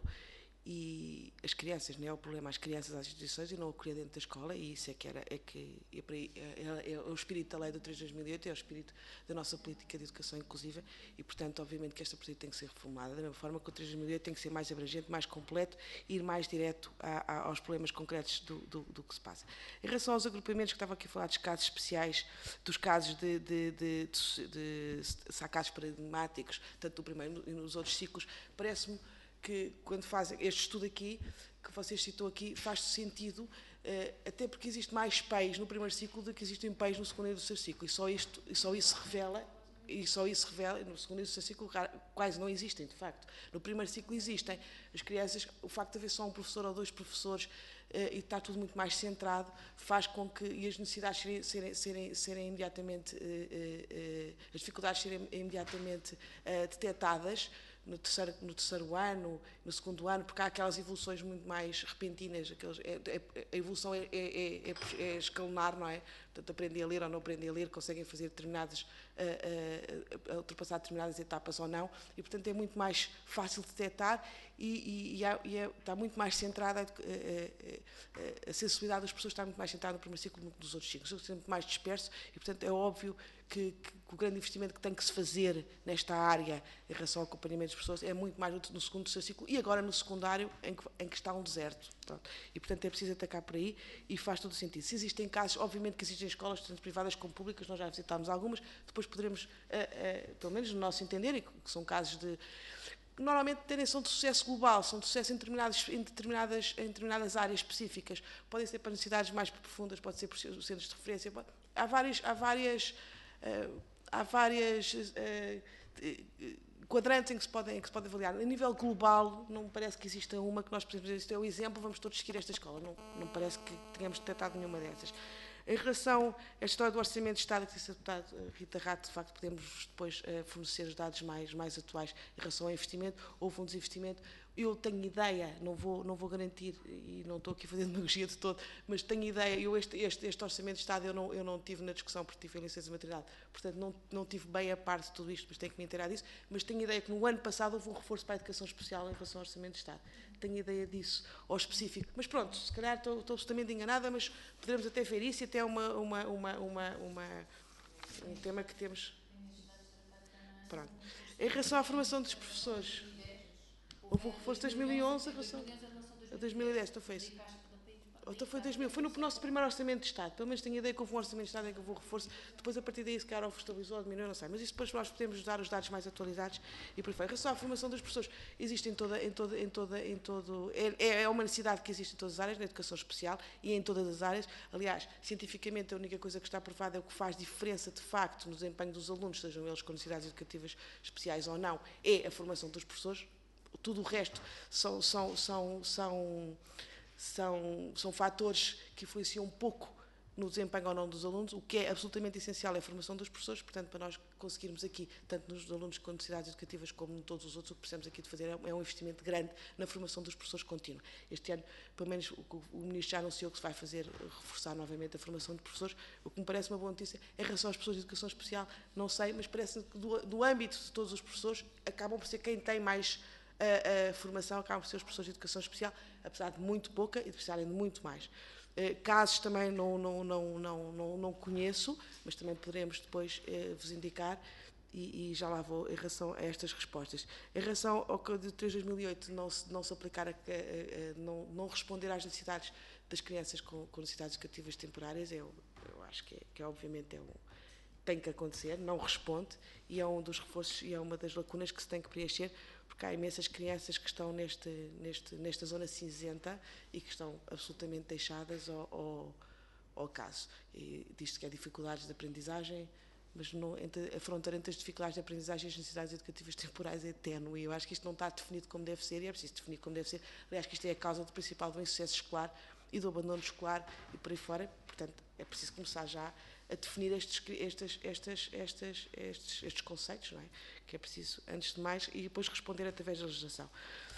E as crianças, não é o problema, as crianças às instituições e não acolher dentro da escola, e isso é que era, é que é, é, é o espírito da lei do três de dois mil e oito, é o espírito da nossa política de educação inclusiva e, portanto, obviamente que esta política tem que ser reformada, da mesma forma que o três de dois mil e oito tem que ser mais abrangente, mais completo, ir mais direto a, a, aos problemas concretos do, do, do que se passa. Em relação aos agrupamentos, que estava aqui a falar dos casos especiais, dos casos de, de, de, de, de, de casos paradigmáticos, tanto no primeiro e nos outros ciclos, parece-me que quando fazem este estudo aqui, que vocês citou aqui, faz sentido, até porque existe mais P E Is no primeiro ciclo do que existem P E Is no segundo e no terceiro ciclo, e só, isto, e só isso revela, e só isso revela, no segundo e no terceiro ciclo quase não existem, de facto. No primeiro ciclo existem as crianças, o facto de haver só um professor ou dois professores e está tudo muito mais centrado, faz com que e as necessidades serem, serem, serem, serem imediatamente, as dificuldades serem imediatamente detectadas, No terceiro, no terceiro ano, no segundo ano, porque há aquelas evoluções muito mais repentinas, aqueles, é, é, a evolução é, é, é, é escalonar, não é? Portanto, aprender a ler ou não aprender a ler, conseguem fazer determinadas, uh, uh, uh, ultrapassar determinadas etapas ou não, e, portanto, é muito mais fácil de detectar e, e, e, há, e é, está muito mais centrada, a, a, a sensibilidade das pessoas está muito mais centrada no primeiro ciclo do que nos outros ciclos, é muito mais disperso e, portanto, é óbvio que, que, que o grande investimento que tem que se fazer nesta área em relação ao acompanhamento das pessoas é muito mais no segundo, terceiro ciclo e agora no secundário em que, em que está um deserto. Pronto. E, portanto, é preciso atacar por aí e faz todo o sentido. Se existem casos, obviamente que existem escolas, tanto privadas como públicas, nós já visitámos algumas, depois poderemos, uh, uh, pelo menos no nosso entender, que são casos de... normalmente terem são de sucesso global, são de sucesso em determinadas, em, determinadas, em determinadas áreas específicas, podem ser para necessidades mais profundas, pode ser por centros de referência, pode, há várias... Há várias uh, há várias uh, quadrantes em que, se pode, em que se pode avaliar. A nível global, não me parece que exista uma que nós precisamos dizer, isto é o exemplo, vamos todos seguir esta escola. Não, não parece que tenhamos detectado nenhuma dessas. Em relação à história do Orçamento de Estado, que disse a deputada Rita Rato, de facto podemos depois uh, fornecer os dados mais, mais atuais em relação ao investimento ou fundos de investimento. Eu tenho ideia, não vou, não vou garantir, e não estou aqui a fazer demagogia de todo, mas tenho ideia, eu este, este, este Orçamento de Estado eu não, eu não tive na discussão porque tive a licença de maternidade, portanto não, não tive bem a parte de tudo isto, mas tenho que me inteirar disso, mas tenho ideia que no ano passado houve um reforço para a educação especial em relação ao Orçamento de Estado. Tenho ideia disso, ao específico. Mas pronto, se calhar estou, estou absolutamente enganada, mas poderemos até ver isso e até uma, uma, uma, uma, uma, um tema que temos. Pronto. Em relação à formação dos professores, houve um reforço de dois mil e onze, em relação a dois mil e dez, então foi isso. Então foi dois mil, foi no nosso primeiro Orçamento de Estado. Pelo menos tenho a ideia que houve um Orçamento de Estado em que houve um reforço. Depois, a partir daí, se calhar, houve estabilizou ou diminuiu, não sei. Mas isso depois nós podemos dar os dados mais atualizados e por aí fora. Em relação à formação das pessoas, existe em toda, em toda, em toda, em todo... É, é uma necessidade que existe em todas as áreas, na educação especial e em todas as áreas. Aliás, cientificamente, a única coisa que está provada é o que faz diferença, de facto, no desempenho dos alunos, sejam eles com necessidades educativas especiais ou não, é a formação dos professores. Tudo o resto são... são, são, são São, são fatores que influenciam um pouco no desempenho ou não dos alunos. O que é absolutamente essencial é a formação dos professores, portanto, para nós conseguirmos aqui, tanto nos alunos com necessidades educativas como em todos os outros, o que precisamos aqui de fazer é um investimento grande na formação dos professores contínua. Este ano, pelo menos, o, o Ministro já anunciou que se vai fazer, reforçar novamente a formação de professores, o que me parece uma boa notícia. Em relação às pessoas de educação especial, não sei, mas parece que do, do âmbito de todos os professores, acabam por ser quem tem mais A, a formação, acabam por ser os professores de educação especial, apesar de muito pouca e de precisarem de muito mais. Eh, casos também não, não, não, não, não, não conheço, mas também poderemos depois eh, vos indicar e, e já lá vou em relação a estas respostas. Em relação ao Código de três de dois mil e oito, não se, não se aplicar, a, a, a, não, não responder às necessidades das crianças com, com necessidades educativas temporárias, eu, eu acho que, é, que é, obviamente é um, tem que acontecer, não responde, e é um dos reforços e é uma das lacunas que se tem que preencher, porque há imensas crianças que estão neste, neste, nesta zona cinzenta e que estão absolutamente deixadas ao, ao, ao caso. E diz-se que há dificuldades de aprendizagem, mas não, entre, a fronteira entre as dificuldades de aprendizagem e as necessidades educativas temporais é ténue, e eu acho que isto não está definido como deve ser, e é preciso definir como deve ser. Aliás, que isto é a causa do principal do insucesso escolar e do abandono escolar e por aí fora, portanto, é preciso começar já a definir estes, estes, estes, estes, estes, estes conceitos, não é? Que é preciso, antes de mais, e depois responder através da legislação.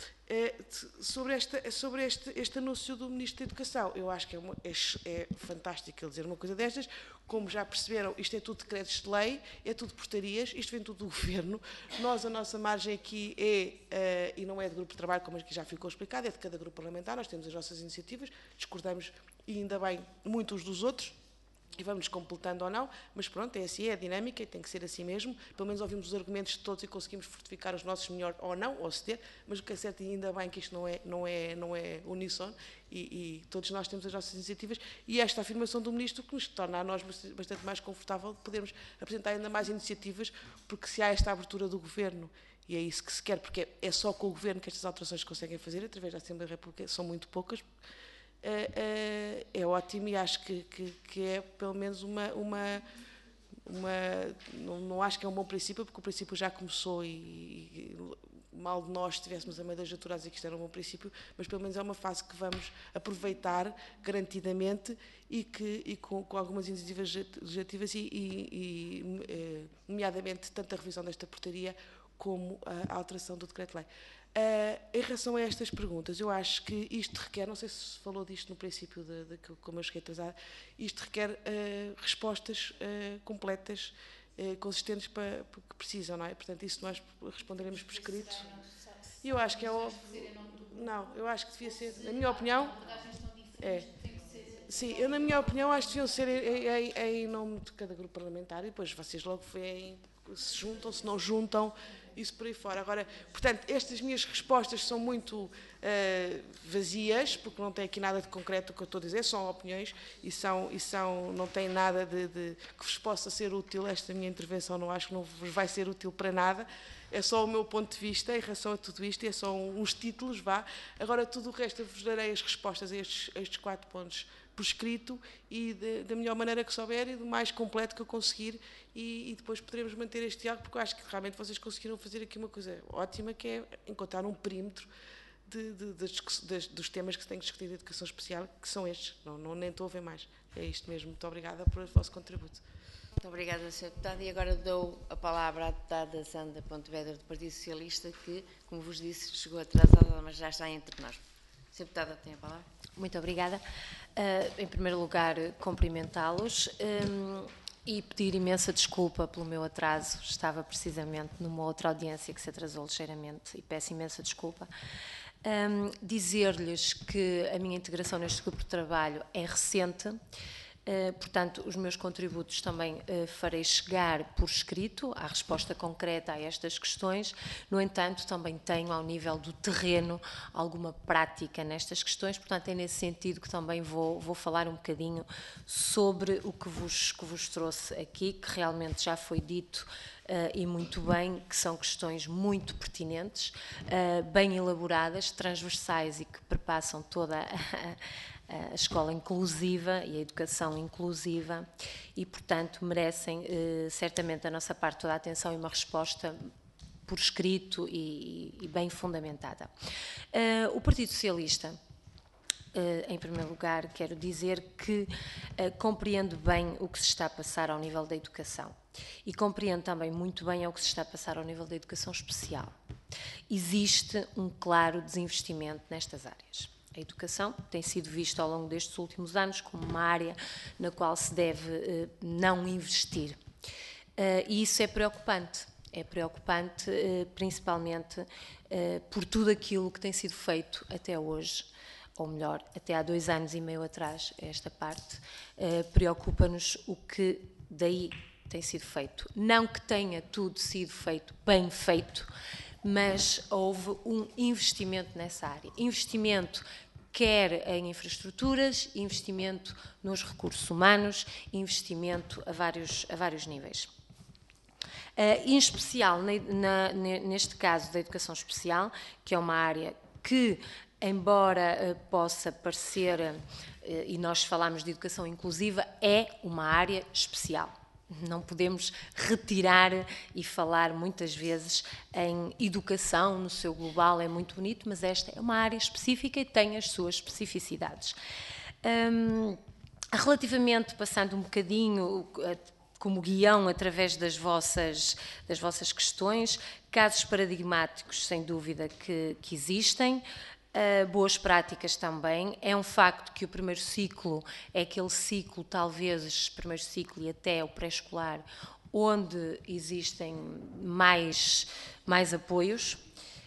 É, sobre esta, sobre este, este anúncio do Ministro da Educação, eu acho que é, uma, é, é fantástico ele dizer uma coisa destas. Como já perceberam, isto é tudo decretos de lei, é tudo portarias, isto vem tudo do Governo. Nós, a nossa margem aqui é, uh, e não é de grupo de trabalho, como aqui já ficou explicado, é de cada grupo parlamentar, nós temos as nossas iniciativas, discordamos, e ainda bem, muito uns dos outros, e vamos completando ou não, mas pronto, é assim, é a dinâmica e tem que ser assim mesmo. Pelo menos ouvimos os argumentos de todos e conseguimos fortificar os nossos melhor ou não, ou ceder, mas o que é certo, e ainda bem que isto não é, não é, não é uníssono, e, e todos nós temos as nossas iniciativas, e esta afirmação do Ministro que nos torna a nós bastante mais confortável de podermos apresentar ainda mais iniciativas, porque se há esta abertura do Governo, e é isso que se quer, porque é só com o Governo que estas alterações se conseguem fazer, através da Assembleia da República, são muito poucas, é, é, é ótimo, e acho que, que, que é pelo menos uma, uma, uma não, não acho que é um bom princípio, porque o princípio já começou e, e mal de nós estivéssemos a meio da legislatura a dizer que isto era um bom princípio, mas pelo menos é uma fase que vamos aproveitar garantidamente e, que, e com, com algumas iniciativas legislativas e, e, e nomeadamente tanto a revisão desta portaria como a alteração do decreto-lei. Uh, em relação a estas perguntas, eu acho que isto requer, não sei se se falou disto no princípio, de, de, de como eu cheguei atrasada, isto requer uh, respostas uh, completas, uh, consistentes para, para que precisam, não é? Portanto, isso nós responderemos por escrito. E eu acho que é óbvio. Não, eu acho que devia ser, na minha opinião, é. Sim, eu na minha opinião acho que deviam ser em, em, em nome de cada grupo parlamentar, e depois vocês logo veem se juntam, se não juntam, isso por aí fora. Agora, portanto, estas minhas respostas são muito uh, vazias, porque não tem aqui nada de concreto o que eu estou a dizer, são opiniões e, são, e são, não tem nada de, de que vos possa ser útil. Esta minha intervenção não acho que não vos vai ser útil para nada, é só o meu ponto de vista em relação a tudo isto, é só uns títulos, vá. Agora, tudo o resto, eu vos darei as respostas a estes, a estes quatro pontos por escrito e de, da melhor maneira que souber e do mais completo que eu conseguir, e, e depois poderemos manter este diálogo, porque eu acho que realmente vocês conseguiram fazer aqui uma coisa ótima, que é encontrar um perímetro de, de, de, de, dos temas que se têm que discutir de educação especial, que são estes, não, não, nem estou a ver mais. É isto mesmo. Muito obrigada pelo vosso contributo. Muito obrigada, senhora Deputada. E agora dou a palavra à Deputada Sandra Pontevedra, do Partido Socialista, que, como vos disse, chegou atrasada, mas já está entre nós. senhora Deputada, tem a palavra. Muito obrigada. Uh, em primeiro lugar, cumprimentá-los um, e pedir imensa desculpa pelo meu atraso. Estava precisamente numa outra audiência que se atrasou ligeiramente e peço imensa desculpa. Um, dizer-lhes que a minha integração neste grupo de trabalho é recente, uh, portanto, os meus contributos também uh, farei chegar por escrito à resposta concreta a estas questões. No entanto, também tenho, ao nível do terreno, alguma prática nestas questões, portanto, é nesse sentido que também vou, vou falar um bocadinho sobre o que vos, que vos trouxe aqui, que realmente já foi dito Uh, e muito bem, que são questões muito pertinentes, uh, bem elaboradas, transversais e que perpassam toda a, a escola inclusiva e a educação inclusiva e, portanto, merecem uh, certamente da nossa parte toda a atenção e uma resposta por escrito e, e bem fundamentada. Uh, o Partido Socialista, Uh, em primeiro lugar, quero dizer que uh, compreendo bem o que se está a passar ao nível da educação e compreendo também muito bem o que se está a passar ao nível da educação especial. Existe um claro desinvestimento nestas áreas. A educação tem sido vista ao longo destes últimos anos como uma área na qual se deve uh, não investir. Uh, e isso é preocupante. É preocupante, uh, principalmente uh, por tudo aquilo que tem sido feito até hoje, ou melhor, até há dois anos e meio atrás, esta parte, uh, preocupa-nos o que daí tem sido feito. Não que tenha tudo sido feito bem feito, mas houve um investimento nessa área. Investimento quer em infraestruturas, investimento nos recursos humanos, investimento a vários, a vários níveis. Uh, em especial, na, na, neste caso da educação especial, que é uma área que, embora uh, possa parecer, uh, e nós falamos de educação inclusiva, é uma área especial. Não podemos retirar e falar muitas vezes em educação no seu global, é muito bonito, mas esta é uma área específica e tem as suas especificidades. Um, relativamente, passando um bocadinho como guião através das vossas, das vossas questões, casos paradigmáticos, sem dúvida, que, que existem. Uh, boas práticas também. É um facto que o primeiro ciclo é aquele ciclo, talvez, primeiro ciclo e até o pré-escolar, onde existem mais, mais apoios.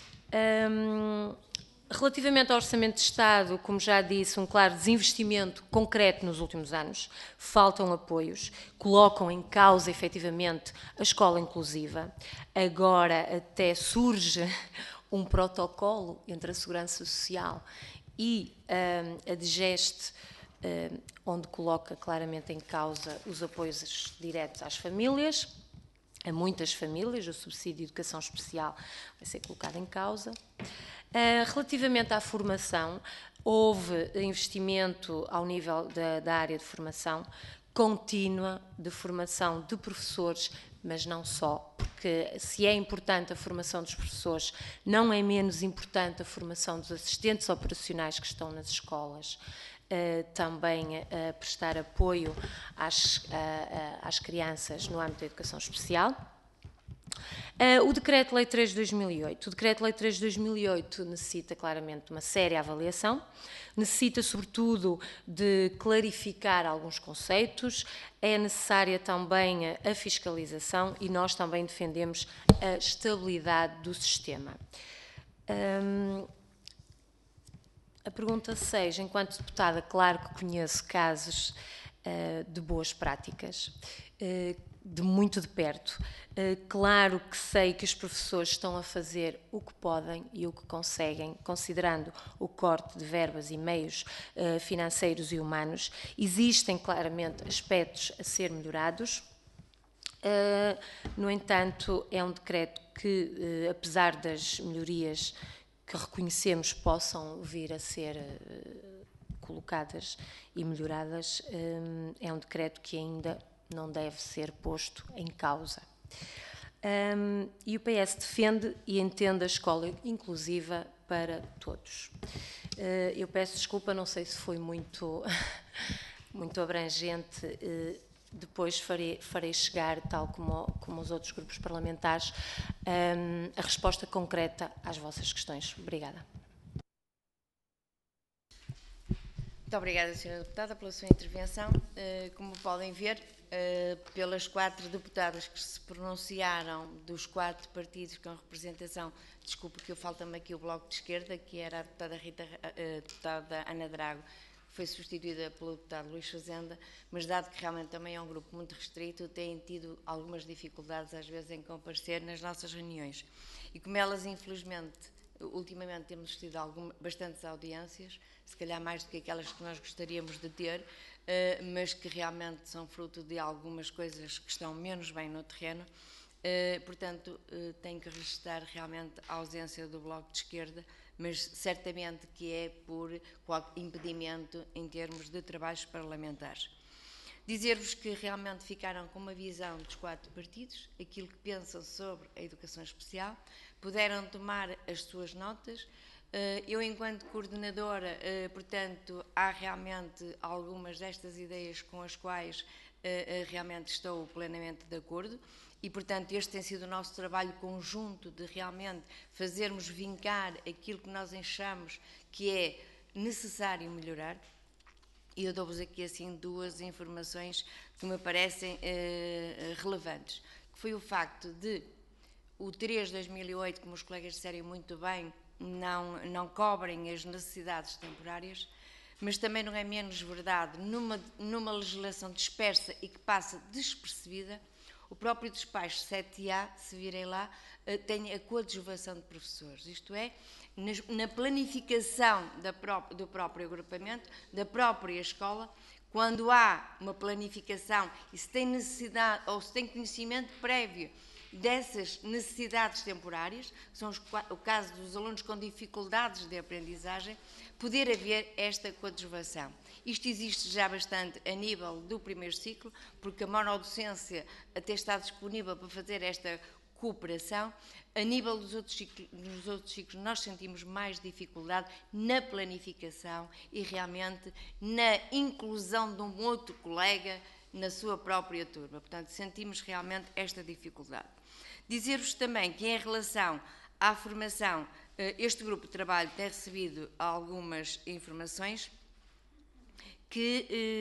Um, relativamente ao Orçamento de Estado, como já disse, um claro desinvestimento concreto nos últimos anos. Faltam apoios, colocam em causa, efetivamente, a escola inclusiva. Agora até surge um protocolo entre a Segurança Social e um, a DGEST, um, onde coloca claramente em causa os apoios diretos às famílias, a muitas famílias, o subsídio de educação especial vai ser colocado em causa. Uh, relativamente à formação, houve investimento ao nível da, da área de formação contínua, de formação de professores, mas não só, porque se é importante a formação dos professores, não é menos importante a formação dos assistentes operacionais que estão nas escolas, uh, também a uh, prestar apoio às, uh, uh, às crianças no âmbito da educação especial. Uh, o Decreto-Lei três de dois mil e oito. O Decreto-Lei três de dois mil e oito necessita claramente uma séria avaliação, necessita sobretudo de clarificar alguns conceitos, é necessária também a fiscalização e nós também defendemos a estabilidade do sistema. Um, a pergunta seis, enquanto deputada, claro que conheço casos uh, de boas práticas, uh, de muito de perto. Uh, claro que sei que os professores estão a fazer o que podem e o que conseguem, considerando o corte de verbas e meios uh, financeiros e humanos. Existem claramente aspectos a ser melhorados. Uh, no entanto, é um decreto que, uh, apesar das melhorias que reconhecemos possam vir a ser uh, colocadas e melhoradas, uh, é um decreto que ainda não deve ser posto em causa. Um, e o P S defende e entende a escola inclusiva para todos. Uh, eu peço desculpa, não sei se foi muito muito abrangente. Eh, depois farei, farei chegar, tal como, como os outros grupos parlamentares, um, a resposta concreta às vossas questões. Obrigada. Muito obrigada, senhora Deputada, pela sua intervenção. Uh, como podem ver, uh, pelas quatro deputadas que se pronunciaram dos quatro partidos com representação, desculpe que eu falta-me aqui o Bloco de Esquerda, que era a deputada, Rita, uh, deputada Ana Drago, que foi substituída pelo deputado Luís Fazenda, mas dado que realmente também é um grupo muito restrito, têm tido algumas dificuldades às vezes em comparecer nas nossas reuniões. E como elas, infelizmente, ultimamente temos tido algum, bastantes audiências, se calhar mais do que aquelas que nós gostaríamos de ter, uh, mas que realmente são fruto de algumas coisas que estão menos bem no terreno. Uh, portanto, uh, tenho que registrar realmente a ausência do Bloco de Esquerda, mas certamente que é por qualquer impedimento em termos de trabalhos parlamentares. Dizer-vos que realmente ficaram com uma visão dos quatro partidos, aquilo que pensam sobre a educação especial, puderam tomar as suas notas. Eu, enquanto coordenadora, portanto, há realmente algumas destas ideias com as quais realmente estou plenamente de acordo e, portanto, este tem sido o nosso trabalho conjunto de realmente fazermos vincar aquilo que nós achamos que é necessário melhorar. E eu dou-vos aqui assim duas informações que me parecem eh, relevantes, que foi o facto de o três de dois mil e oito, como os colegas disseram muito bem, não, não cobrem as necessidades temporárias, mas também não é menos verdade, numa, numa legislação dispersa e que passa despercebida, o próprio despacho sete A, se virem lá, tem a coadjuvação de professores, isto é, na planificação da própria, do próprio agrupamento, da própria escola, quando há uma planificação e se tem necessidade ou se tem conhecimento prévio dessas necessidades temporárias, que são os, o caso dos alunos com dificuldades de aprendizagem, poder haver esta coadjuvação. Isto existe já bastante a nível do primeiro ciclo, porque a monodocência até está disponível para fazer esta cooperação. A nível dos outros ciclos, nos outros ciclos, nós sentimos mais dificuldade na planificação e realmente na inclusão de um outro colega na sua própria turma. Portanto, sentimos realmente esta dificuldade. Dizer-vos também que, em relação à formação, este grupo de trabalho tem recebido algumas informações que